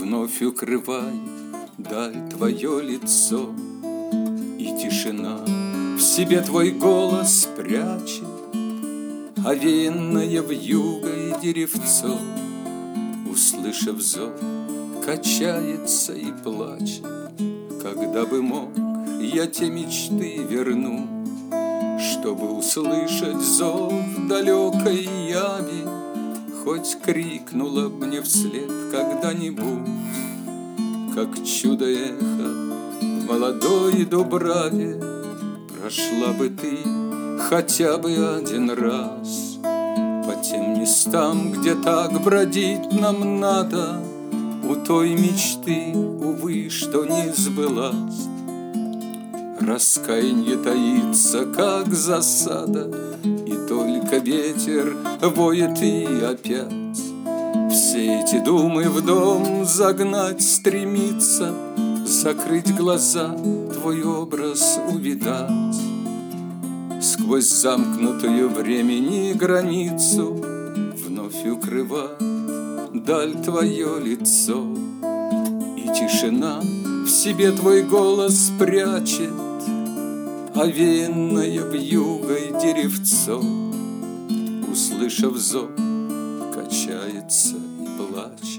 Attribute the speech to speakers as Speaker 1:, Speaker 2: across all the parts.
Speaker 1: Вновь укрывает даль твое лицо, и тишина в себе твой голос прячет, овеянное вьюгой деревцо, услышав зов, качается и плачет. Когда бы мог, я те мечты верну, чтобы услышать зов далекой яви, хоть крикнула б мне вслед когда-нибудь, как чудо эхо в молодой дубраве. Прошла бы ты хотя бы один раз по тем местам, где так бродить нам надо, у той мечты, увы, что не сбылась. Раскаянье таится, как засада, и только ветер воет и опять. Все эти думы в дом загнать стремится, закрыть глаза, твой образ увидать. Сквозь замкнутую времени границу вновь укрывает даль твое лицо, и тишина в себе твой голос прячет, овеянное вьюгой деревцо, услышав зов, качается и плачет.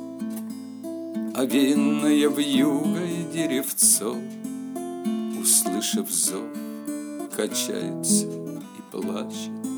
Speaker 1: Овеянное вьюгой деревцо, услышав зов, качается и плачет.